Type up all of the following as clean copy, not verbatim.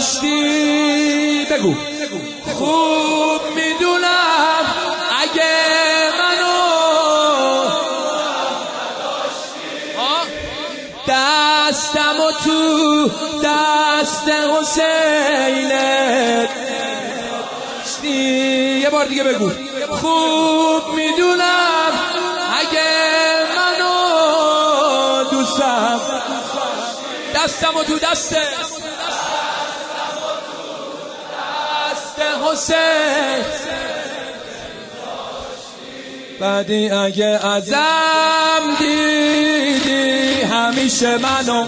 داشتی بگو خوب میدونم اگه منو دستمو تو دست حسینت یه بار دیگه بگو خوب میدونم اگه منو دوستم دستمو تو دست حسین بعدی اگه ازم دیدی همیشه منو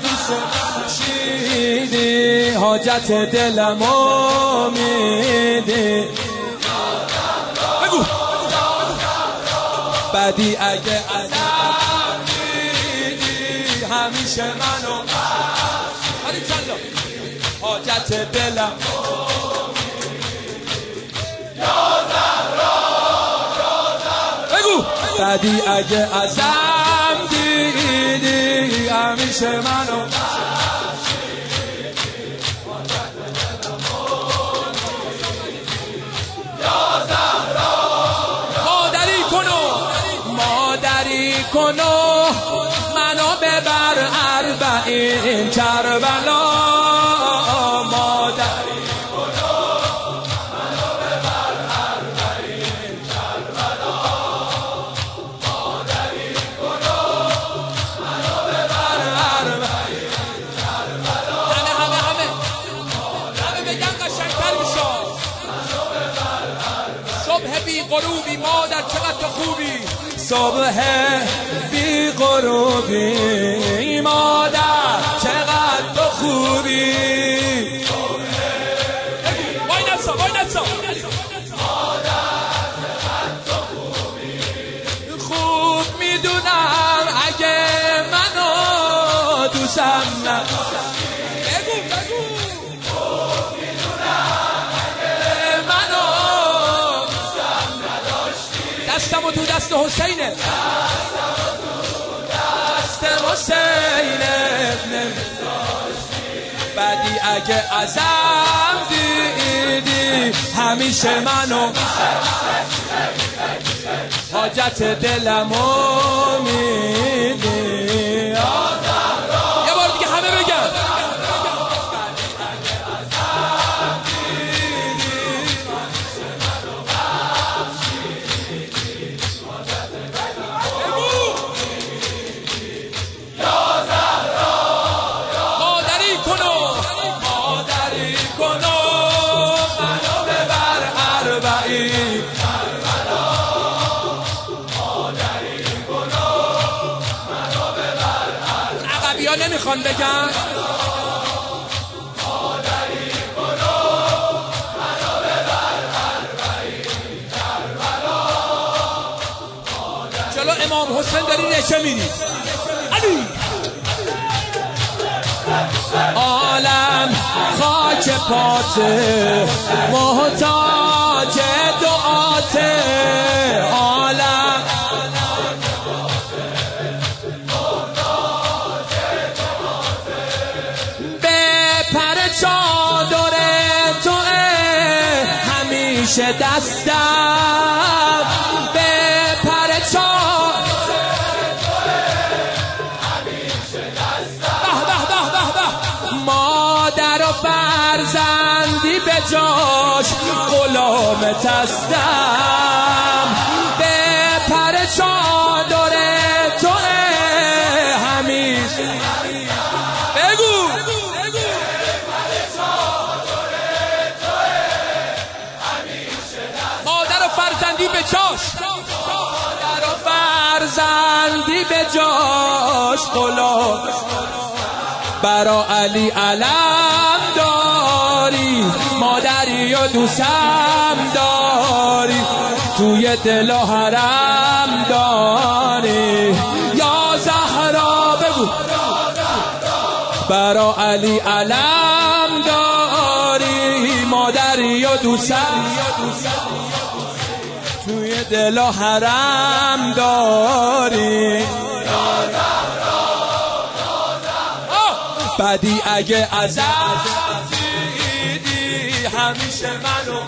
شیدی حاجت دلمو میدی بگو بعدی اگه ازم دیدی همیشه منو حاجت دلم بگو بعدی اگه ازم دیدی همیشه منو مادری کنو منو ببر اربعین کربلا مادری کنو منو ببر اربعین کربلا مادری کنو منو ببر اربعین کربلا همه بگن قشنگتر میشه صبح بی غروبی مادر چقدر خوبی صبح بی غروبی مادر چقدر تو خوبی وای نسا مادر چقدر تو خوبی خوب میدونم اگه منو دوستم نداشتی بگو خوب میدونم اگه منو دوستم نداشتی دستمو تو دست حسینه حسینت بعدی اگه ازم دیدی همیشه منو حاجت دلمو میدی یه بار دیگه همه بگن عقبیا نمیخوان بگن جلو امام حسین داری نشه میری علی عالم خاک پاته محتاج دعاته عالم به پر چادر توه همیشه دستم به پر چادر مادر و فرزندی به جاش غلامت هستم به پر چادر توه همیشه بگو مادر و فرزندی به جاش مادر و فرزندی به جاش غلام برا علی علم داری مادری و دوستم داری توی دل و حرم داری یا زهرا بگو برا علی علم داری مادری و دوستم توی دل و حرم داری بعدی اگه ازم همیشه منو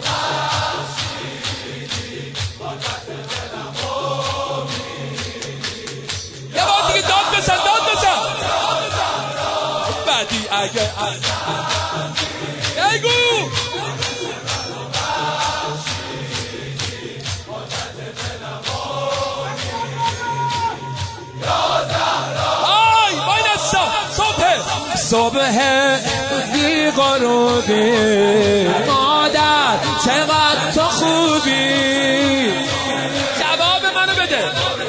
یه بار دیگه داد بزن بعدی اگه بگو صبح بی غروبی مادر چقدر تو خوبی جواب منو بده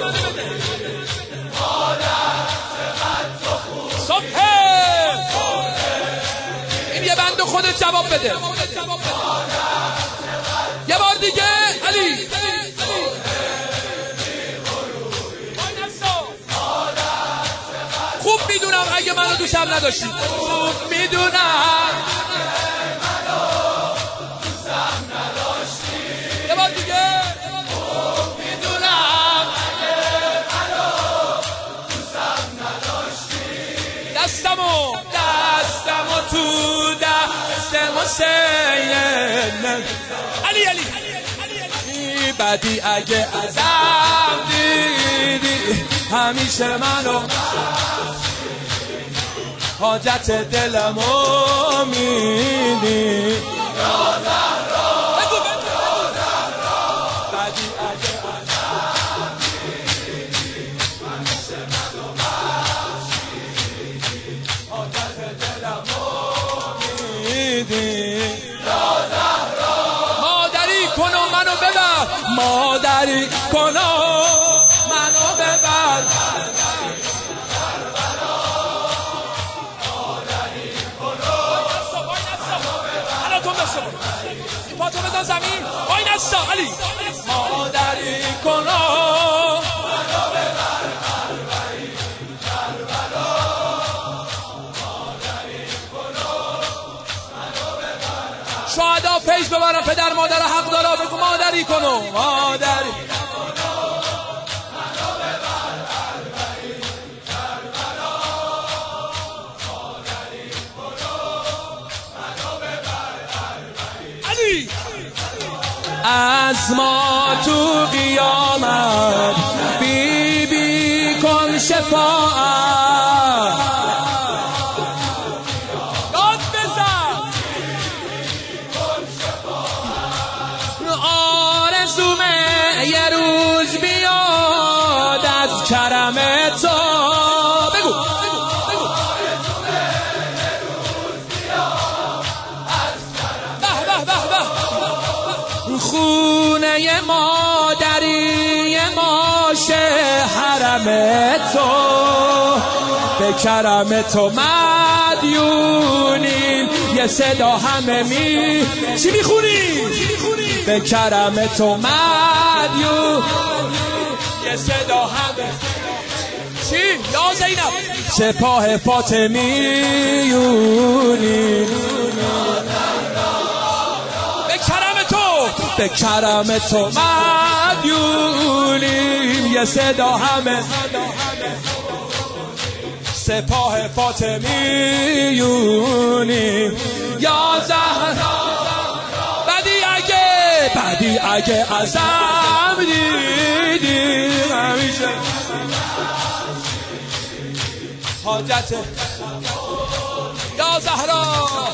صبح این یه بند خودت جواب بده یه بار دیگه علی خوب میدونم اگه منو دوستم نداشتی خوب میدونم یه بار دیگه خوب میدونم دستمو تو دست حسین علی بعدی اگه ازم دیدی همیشه منو حاجت دلمو میدی بعدی اگه ازم دیدی همیشه منو حاجت دلمو میدی مادری کنو منو ببر مادری کنو منو ببر این پاتو بزن زمین وای نستا علی مادری کنو منو ببر کربلا مادری کنو منو ببر شهدا فیض ببرم پدر مادر حق دارا بگو مادری کنو مادری از ما تو قیامت بی بی کن شفاعت داد بزن آرزومه یه روز بیاد از کرم تو بگو خونه مادری ماشه حرم تو به کرم تو مدیونیم یه صدا همه چی میخونی؟ به کرم تو مدیون یه صدا همه چی؟ یا زینب سپاه فاطمیونیم به کرم تو مدیونیم یه صدا همه سپاه فاطمیونیم یا زهرا بعدی اگه ازم دیدی همیشه حاجت یا زهرا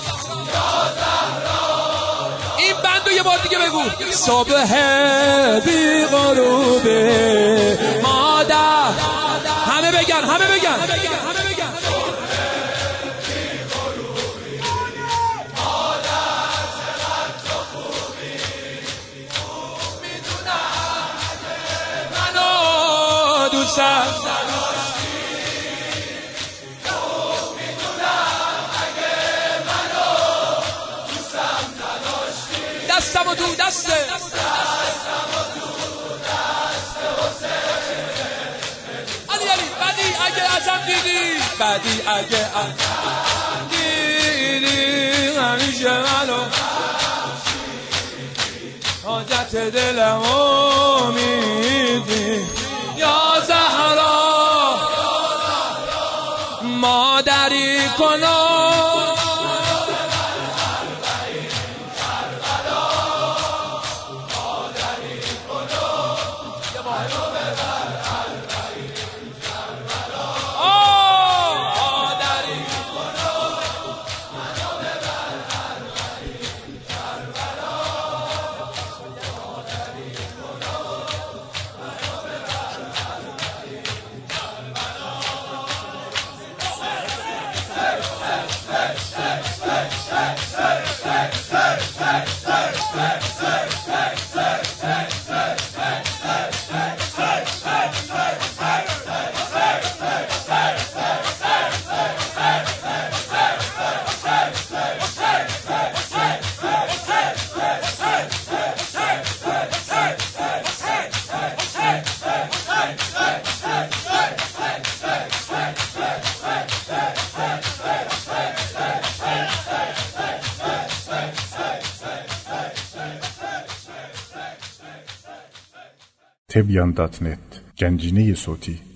این بندو یه بار دیگه بگو صبح بی غروبه مادر همه بگن منو دوستم دستمو تو دست علی بعدی اگه ازم دیدی همیشه منو حاجت دلمو میدی یا زهرا مادری کنو تبیان.net گنجینه صوتی